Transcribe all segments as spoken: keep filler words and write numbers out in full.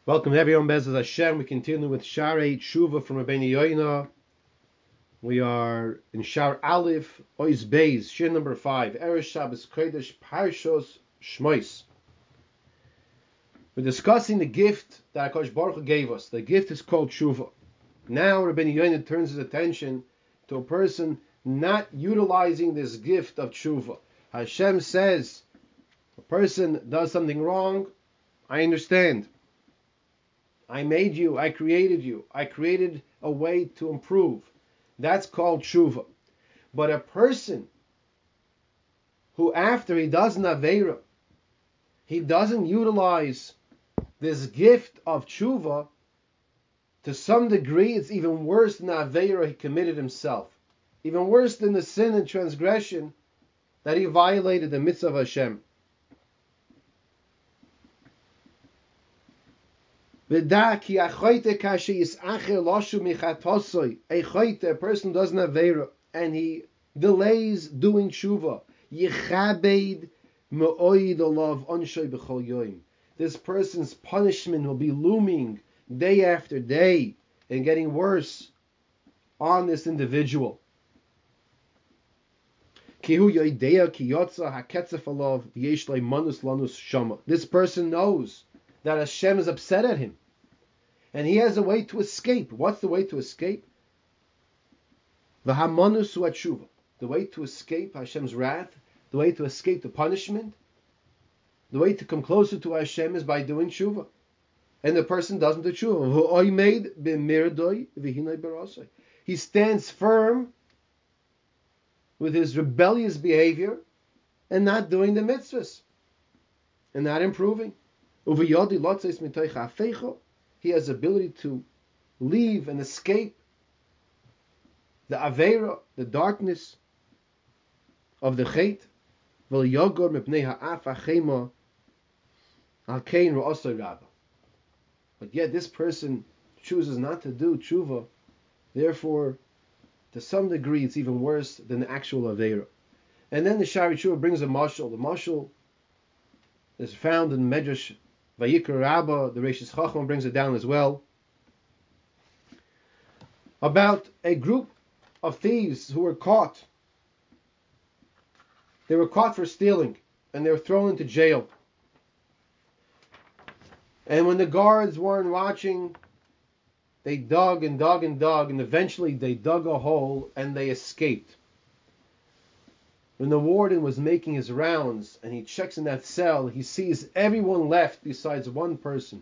Welcome everyone, Bezos Hashem. We continue with Sharei Tshuva from Rabbeinu Yoina. We are in Shar Aleph, Ois Beis, Shir number five, Eresh Shabbos Kodesh, Parshos Shmois. We're discussing the gift that HaKadosh Baruch Hu gave us. The gift is called Tshuva. Now Rabbeinu Yoina turns his attention to a person not utilizing this gift of Tshuva. Hashem says, a person does something wrong, I understand. I made you, I created you, I created a way to improve. That's called tshuva. But a person who after he does an aveira, he doesn't utilize this gift of tshuva, to some degree it's even worse than the aveira he committed himself. Even worse than the sin and transgression that he violated the mitzvah of Hashem. A person doesn't have vera and he delays doing tshuva. This person's punishment will be looming day after day and getting worse on this individual. This person knows that Hashem is upset at him. And he has a way to escape. What's the way to escape? The way to escape Hashem's wrath, the way to escape the punishment, the way to come closer to Hashem is by doing tshuva. And the person doesn't do tshuva. He stands firm with his rebellious behavior and not doing the mitzvahs and not improving. He has ability to leave and escape the aveira, the darkness of the chet. But yet this person chooses not to do tshuva. Therefore, to some degree, it's even worse than the actual aveira. And then the Shari Tshuva brings a mashal. The mashal is found in Medrash Vayikra Rabbah. The Reishis Chacham brings it down as well, about a group of thieves who were caught. They were caught for stealing, and they were thrown into jail. And when the guards weren't watching, they dug and dug and dug, and eventually they dug a hole and they escaped. When the warden was making his rounds and he checks in that cell, he sees everyone left besides one person.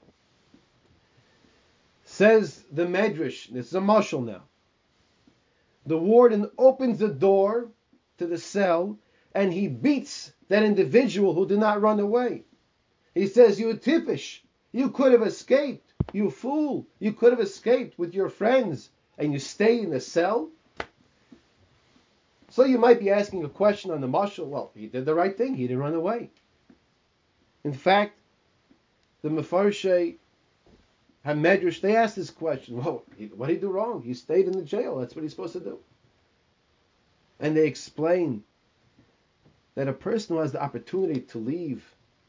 Says the Medrash, this is a mashal now. The warden opens the door to the cell and he beats that individual who did not run away. He says, "You tippish, you could have escaped. You fool, you could have escaped with your friends and you stayed in the cell." So you might be asking a question on the mashal. Well, he did the right thing. He didn't run away. In fact, the Mefarshei HaMedrash, they asked this question. Well, what did he do wrong? He stayed in the jail. That's what he's supposed to do. And they explain that a person who has the opportunity to leave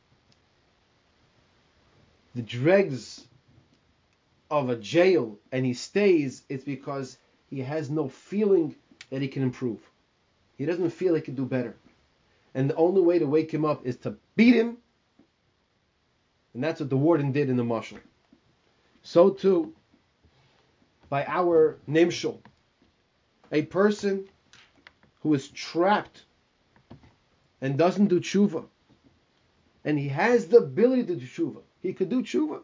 the dregs of a jail and he stays, it's because he has no feeling that he can improve. He doesn't feel he can do better. And the only way to wake him up is to beat him. And that's what the warden did in the mashal. So too, by our nimshal, a person who is trapped and doesn't do tshuva, and he has the ability to do tshuva, he could do tshuva.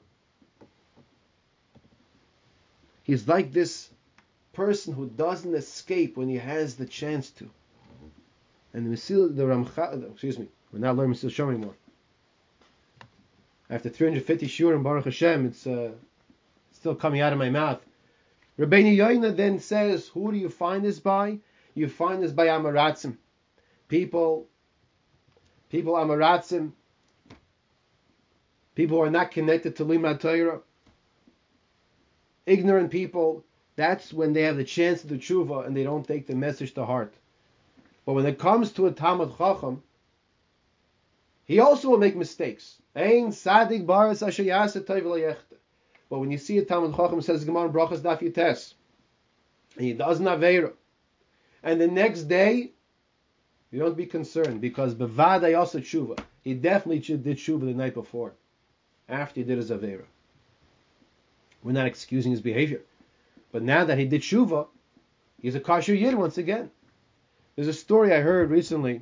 He's like this person who doesn't escape when he has the chance to. And the Mesil, the Ramchal, excuse me, we're not learning Mesil Shom anymore. After three hundred fifty shiurim, Baruch Hashem, it's uh, still coming out of my mouth. Rabbeinu Yoina then says, who do you find this by? You find this by Amaratzim. People, people Amaratzim, people who are not connected to Limud Torah, ignorant people. That's when they have the chance to do tshuva and they don't take the message to heart. But when it comes to a Talmud Chacham, He also will make mistakes. Ein sadik baras asher yaseh tov v'lo. But when you see a Talmud Chacham says Gemara Brachas Daf Yutes, and he does an Aveira, and the next day, you don't be concerned, because Bevadai also tshuva. He definitely did tshuva the night before, after he did his Aveira. We're not excusing his behavior. But now that he did tshuva, he's a kosher yid once again. There's a story I heard recently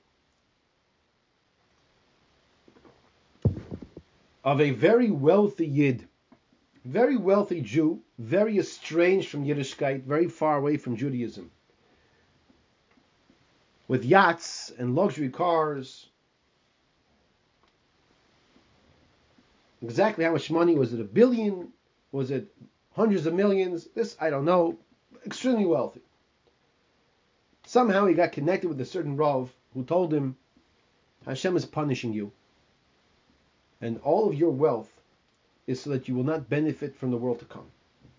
of a very wealthy yid, very wealthy Jew, very estranged from Yiddishkeit, very far away from Judaism, with yachts and luxury cars. Exactly how much money? Was it a billion? Was it hundreds of millions? This, I don't know. Extremely wealthy. Somehow he got connected with a certain Rav who told him, Hashem is punishing you, and all of your wealth is so that you will not benefit from the world to come.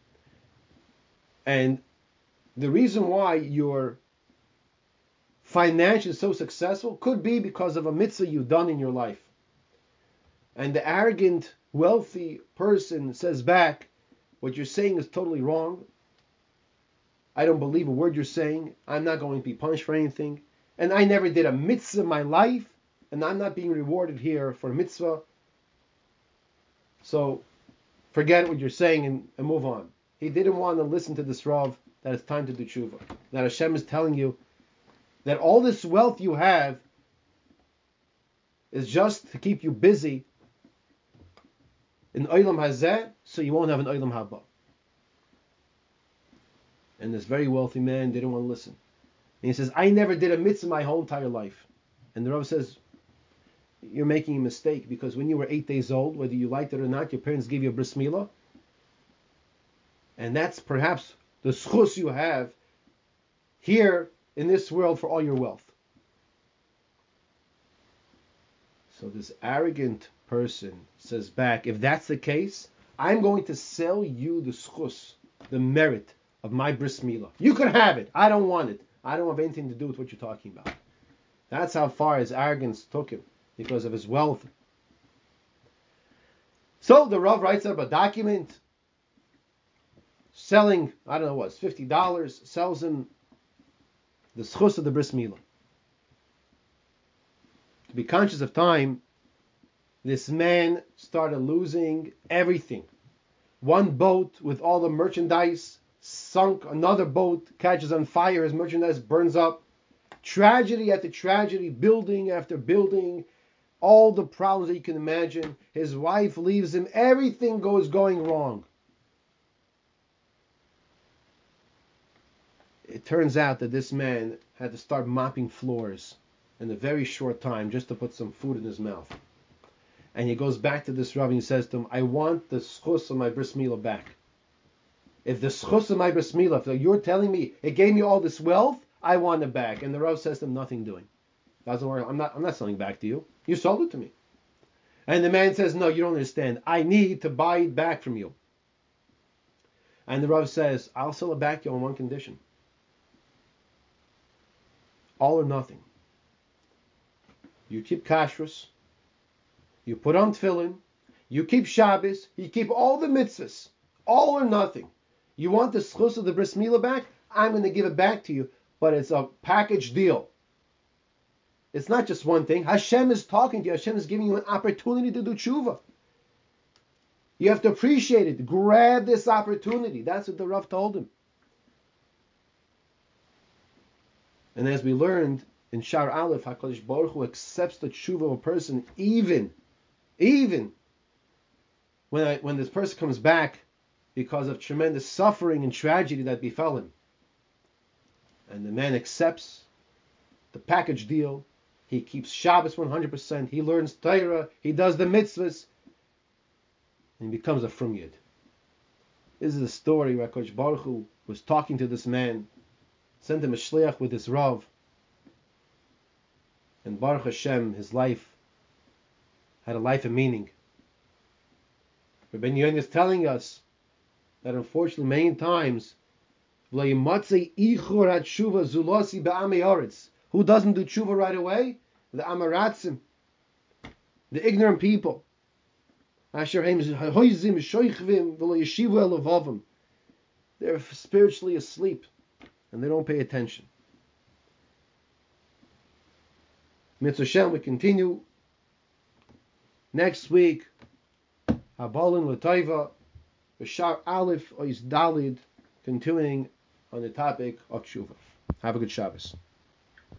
And the reason why your financially so successful could be because of a mitzvah you've done in your life. And the arrogant, wealthy person says back, what you're saying is totally wrong. I don't believe a word you're saying. I'm not going to be punished for anything. And I never did a mitzvah in my life, and I'm not being rewarded here for a mitzvah. So forget what you're saying and, and move on. He didn't want to listen to this Rav that it's time to do tshuva. That Hashem is telling you that all this wealth you have is just to keep you busy in Olam Hazeh, so you won't have an Olam Haba. And this very wealthy man didn't want to listen. And he says, I never did a mitzvah my whole entire life. And the Rav says, you're making a mistake, because when you were eight days old, whether you liked it or not, your parents gave you a bris milah. And that's perhaps the schus you have here in this world for all your wealth. So this arrogant person says back, if that's the case, I'm going to sell you the schus, the merit of my bris milah. You can have it. I don't want it. I don't have anything to do with what you're talking about. That's how far his arrogance took him, because of his wealth. So the Rav writes up a document selling, I don't know what, fifty dollars, sells him the schus of the bris milah. To be conscious of time, this man started losing everything. One boat with all the merchandise sunk, another boat catches on fire, his merchandise burns up. Tragedy after tragedy, building after building, all the problems that you can imagine. His wife leaves him, everything goes going wrong. It turns out that this man had to start mopping floors in a very short time just to put some food in his mouth. And he goes back to this Rav and he says to him, I want the schus of my bris milah back. If the schus of my bris milah, if you're telling me it gave me all this wealth, I want it back. And the Rav says to him, nothing doing. Doesn't worry, I'm not I'm not selling back to you. You sold it to me. And the man says, no, you don't understand. I need to buy it back from you. And the Rav says, I'll sell it back to you on one condition. All or nothing. You keep kashrus, you put on tefillin, you keep Shabbos, you keep all the mitzvahs, all or nothing. You want the schus of the bris milah back? I'm going to give it back to you, but it's a package deal. It's not just one thing. Hashem is talking to you. Hashem is giving you an opportunity to do tshuva. You have to appreciate it. Grab this opportunity. That's what the Rav told him. And as we learned in Shar Aleph, HaKadosh Baruch Hu accepts the tshuva of a person even, even when I, when this person comes back because of tremendous suffering and tragedy that befell him. And the man accepts the package deal. He keeps Shabbos one hundred percent. He learns Torah. He does the mitzvahs. And he becomes a frum yid. This is a story where HaKadosh Baruch Hu was talking to this man, sent him a shliach with his Rav. And Baruch Hashem, his life had a life of meaning. Rabbi Yoin is telling us that unfortunately many times, who doesn't do tshuva right away? The Amaratzim. the ignorant people. They're spiritually asleep and they don't pay attention. Mitzvah Shem, we continue next week. Habalin Lataiva, Bashar Aleph Ois Dalid, continuing on the topic of Tshuva. Have a good Shabbos.